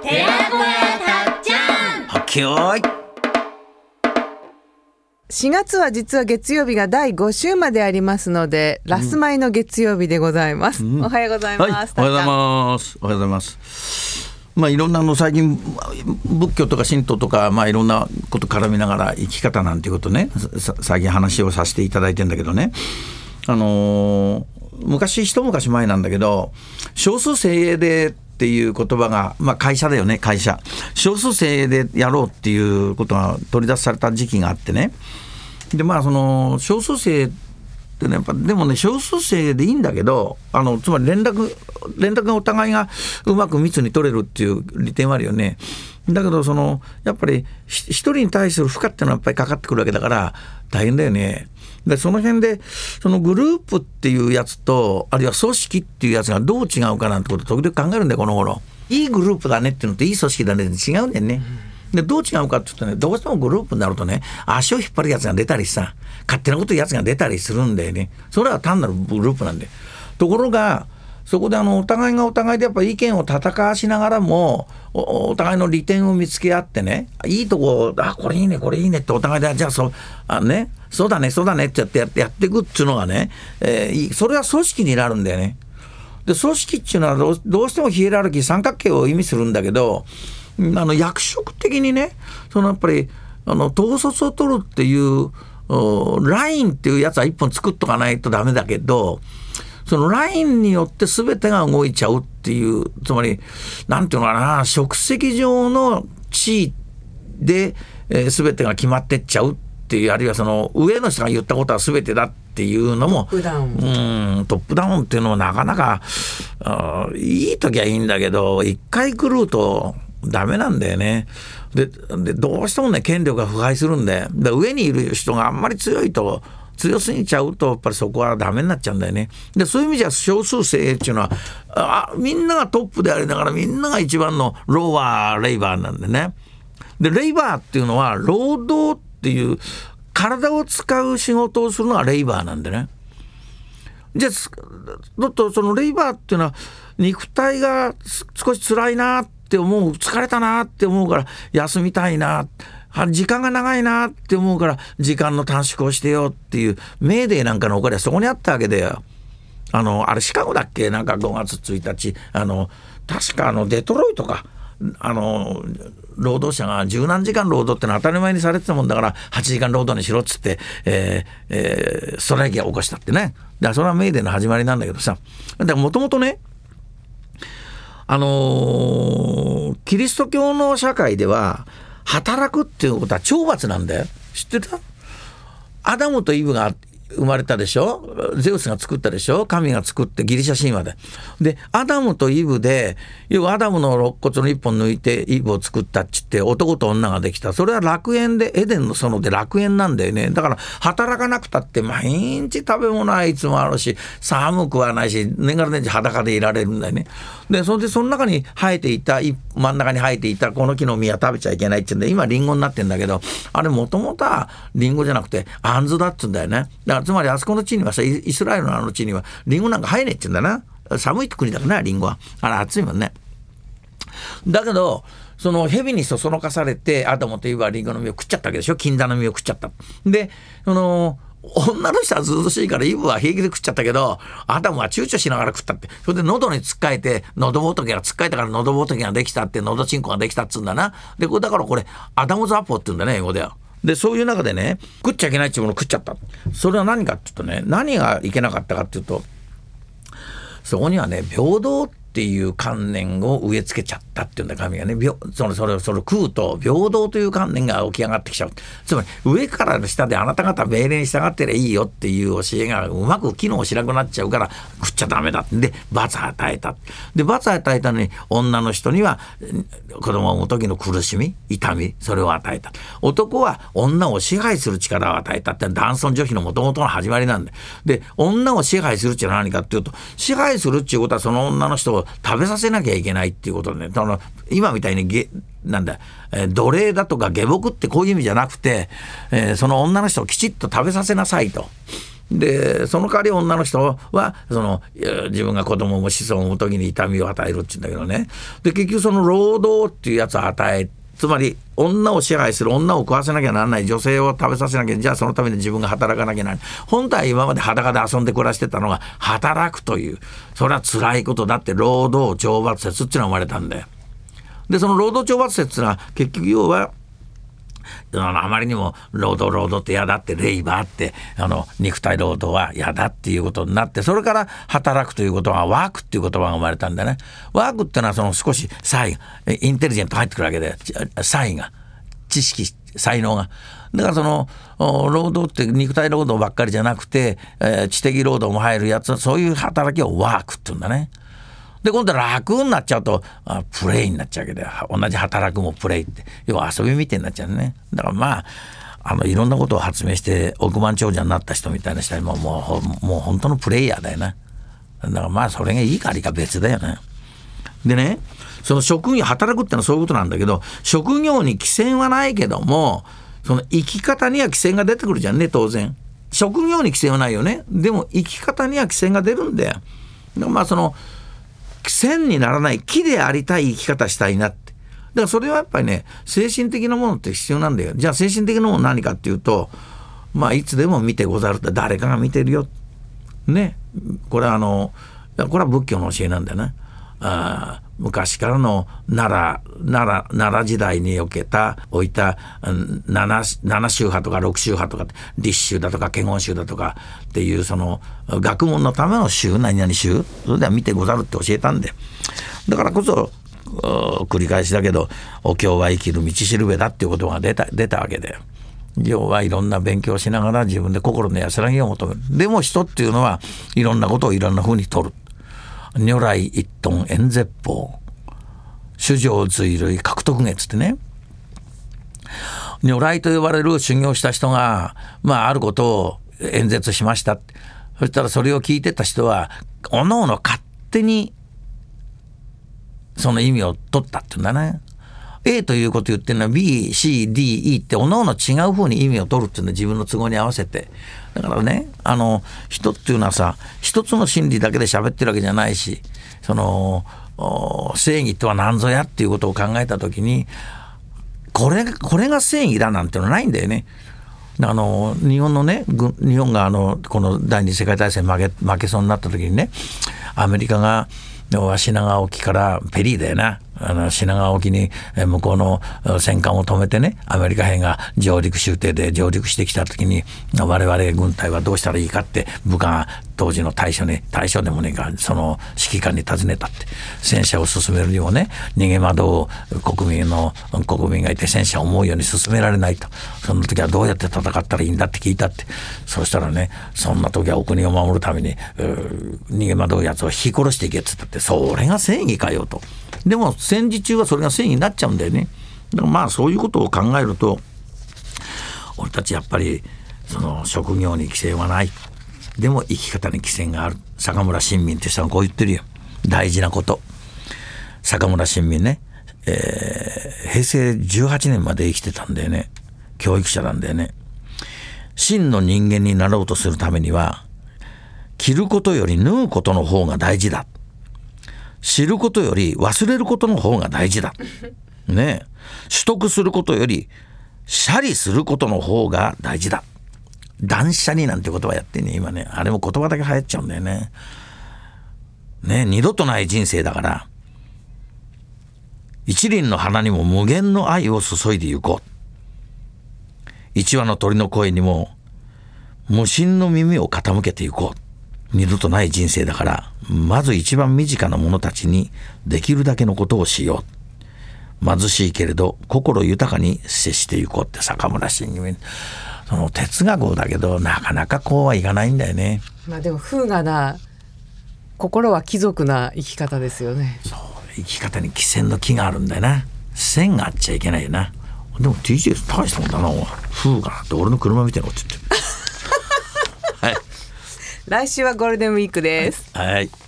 寺子屋たっちゃん。 はっけよーい。 4月は実は月曜日が第5週までありますので、ラス米の月曜日でございます、おはようございます、 はい、おはようございます。おはようございます。いろんな最近仏教とか神道とか、いろんなこと絡みながら生き方なんていうことね、最近話をさせていただいてんだけどね、一昔前なんだけど、少数精鋭でっていう言葉が、会社だよね、会社。少数精鋭でやろうっていうことが取り出された時期があってね。で、その少数精鋭ってね、やっぱでもね、少数精鋭でいいんだけど、つまり連絡がお互いがうまく密に取れるっていう利点はあるよね。だけどやっぱり一人に対する負荷っていうのはやっぱりかかってくるわけだから大変だよね。でその辺でそのグループっていうやつと、あるいは組織っていうやつがどう違うかなんてことを時々考えるんだよ、この頃。いいグループだねっていうのといい組織だねって違うんだよね。でどう違うかって言うとね、どうしてもグループになるとね、足を引っ張るやつが出たりさ、勝手なこと言うやつが出たりするんだよね。それは単なるグループなんで。ところがそこでお互いがお互いでやっぱり意見を戦わしながらも お互いの利点を見つけ合ってね、いいとこ、これいいねこれいいねってお互いで、じゃあそうだねってやっていくっていうのがね、それは組織になるんだよね。で組織っていうのはどうしてもヒエラルキー三角形を意味するんだけど、役職的にね、やっぱり統率を取るっていうラインっていうやつは一本作っとかないとダメだけど、そのラインによって全てが動いちゃうっていう、つまりなんていうのかな、職責上の地位で、全てが決まってっちゃうっていう、あるいはその上の人が言ったことは全てだっていうのもトップダウンっていうのもなかなかいい時はいいんだけど、一回来るとダメなんだよね。でどうしてもね、権力が腐敗するんで、上にいる人があんまり強すぎちゃうとやっぱりそこはダメになっちゃうんだよね。でそういう意味じゃ少数精鋭っていうのはみんながトップでありながらみんなが一番のローはレイバーなんでね。でレイバーっていうのは労働っていう体を使う仕事をするのがレイバーなんでね。じゃあそのレイバーっていうのは肉体が少し辛いなって思う、疲れたなって思うから休みたいな、時間が長いなって思うから時間の短縮をしてよっていうメーデーなんかのお金はそこにあったわけだよ。あれシカゴだっけ、なんか5月1日確かデトロイトか、労働者が十何時間労働ってのは当たり前にされてたもんだから8時間労働にしろっつって、ストライキを起こしたってね。だからそれはメーデーの始まりなんだけどさ、もともとね、キリスト教の社会では働くっていうことは懲罰なんだよ。知ってた？アダムとイブが生まれたでしょ、ゼウスが作ったでしょ、神が作って、ギリシャ神話でアダムとイブで、要はアダムの肋骨の一本抜いてイブを作ったっちって男と女ができた。それは楽園で、エデンの園で楽園なんだよね。だから働かなくたって毎日食べ物はいつもあるし、寒くはないし、年がら年中裸でいられるんだよね。でその中に生えていた、真ん中に生えていたこの木の実は食べちゃいけないって言うんで、今リンゴになってんだけど、あれもともとはリンゴじゃなくてアンズだっつうんだよね。だからつまりあそこの地にはさ、イスラエルの地にはリンゴなんか生えねえって言うんだな。寒い国だからな、リンゴは。あれ暑いもんね。だけどその蛇にそそのかされてアダムとイブはリンゴの実を食っちゃったわけでしょ。金種の実を食っちゃった。で女の人は涼しいからイブは平気で食っちゃったけど、アダムは躊躇しながら食ったって。それで喉につっかえて、喉仏がつっかえたから喉仏ができたって、喉チンコができたっつうんだな。でだからこれアダムズアポーって言うんだね、英語では。でそういう中でね、食っちゃいけないっていうものを食っちゃった。それは何かっていうとね、何がいけなかったかっていうと、そこにはね、平等っていう観念を植え付けちゃったっていうんだ、神がね。それを食うと平等という観念が起き上がってきちゃう。つまり上から下であなた方命令に従ってりゃいいよっていう教えがうまく機能しなくなっちゃうから食っちゃダメだって。で罰与えた。で罰与えたのに女の人には子供を産む時の苦しみ、痛み、それを与えた。男は女を支配する力を与えたって男尊女卑の元々の始まりなんで。で女を支配するっていうのは何かっていうと、支配するっていうことはその女の人を食べさせなきゃいけないっていうことでね、今みたいに奴隷だとか下僕ってこういう意味じゃなくて、その女の人をきちっと食べさせなさいと。 でその代わり女の人は自分が子供も子孫を産む時に痛みを与えるって言うんだけどね。で結局その労働っていうやつを与え、つまり女を支配する、女を食わせなきゃならない、女性を食べさせなきゃ、じゃあそのために自分が働かなきゃならない。本体は今まで裸で遊んで暮らしてたのが働くという、それは辛いことだって労働懲罰説っていうのが生まれたんだよ。でその労働懲罰説っていうのは結局要はあまりにも労働って嫌だって、レイバーって肉体労働は嫌だっていうことになって、それから働くということはワークっていう言葉が生まれたんだね。ワークっていうのは少し才、インテリジェント入ってくるわけで、才が、知識、才能が。だから労働って肉体労働ばっかりじゃなくて、知的労働も入るやつ、そういう働きをワークって言うんだね。で今度は楽になっちゃうとプレイになっちゃうわけで、同じ働くもプレイって、要は遊びみたいになっちゃうね。だからいろんなことを発明して億万長者になった人みたいな人にもう本当のプレイヤーだよね。だからそれがいいか悪いか別だよね。でね、その職業、働くってのはそういうことなんだけど、職業に規制はないけども、その生き方には規制が出てくるじゃんね、当然。職業に規制はないよね。でも生き方には規制が出るんだよ。だから線にならない木でありたい生き方したいなって。だからそれはやっぱりね、精神的なものって必要なんだよ。じゃあ精神的なもの何かっていうと、いつでも見てござるって、誰かが見てるよね。これは仏教の教えなんだよね。昔からの奈良時代に置いた7宗派とか6宗派とか、立宗だとか華厳宗だとかっていう学問のための宗、何々宗、それでは見てござるって教えたんで、だからこそ繰り返しだけど、お経は生きる道しるべだっていうことが出たわけで、要はいろんな勉強しながら自分で心の安らぎを求める。でも人っていうのはいろんなことをいろんな風に取る。如来一頓円絶法、衆生随類獲得月ってね、如来と呼ばれる修行した人があることを演説しました。そしたらそれを聞いてた人はおのおの勝手にその意味を取ったっていうんだね。A ということを言ってるのは B、C、D、E っておのおの違う風に意味を取るっていうのは自分の都合に合わせて。だからね、人っていうのはさ、一つの真理だけで喋ってるわけじゃないし、正義とは何ぞやっていうことを考えたときに、これが正義だなんてのはないんだよね。日本のね、日本がこの第二次世界大戦負けそうになったときにね、アメリカが品川沖からペリーだよな、品川沖に向こうの戦艦を止めてね、アメリカ兵が上陸終艇で上陸してきたときに、我々軍隊はどうしたらいいかって部下が当時の大将でもねえか、その指揮官に尋ねたって。戦車を進めるにもね、逃げ惑う国民がいて戦車を思うように進められないと。その時はどうやって戦ったらいいんだって聞いたって。そしたらね、そんな時はお国を守るために逃げ惑うやつを引き殺していけって言って、それが正義かよと。でも戦時中はそれが正義になっちゃうんだよね。だからそういうことを考えると、俺たちやっぱり職業に規制はない、でも生き方に規制がある。坂村新民って人がこう言ってるよ。大事なこと。坂村新民ね、平成18年まで生きてたんだよね。教育者なんだよね。真の人間になろうとするためには、着ることより縫うことの方が大事だ。知ることより忘れることの方が大事だ。ねえ。取得することよりシャリすることの方が大事だ。断捨離なんて言葉やってね、今ね。あれも言葉だけ流行っちゃうんだよね。ね、二度とない人生だから、一輪の花にも無限の愛を注いでゆこう。一羽の鳥の声にも無心の耳を傾けてゆこう。二度とない人生だから、まず一番身近な者たちにできるだけのことをしよう。貧しいけれど心豊かに接していこうって坂村新民。哲学だけどなかなかこうはいかないんだよね。 でも風雅な心は貴族な生き方ですよね。 そう、生き方に規制の木があるんだよな。線があっちゃいけないよな。でも TJ 大したもんだな。風雅って俺の車みたいなこと言ってる。はい。 来週はゴールデンウィークです。 はい。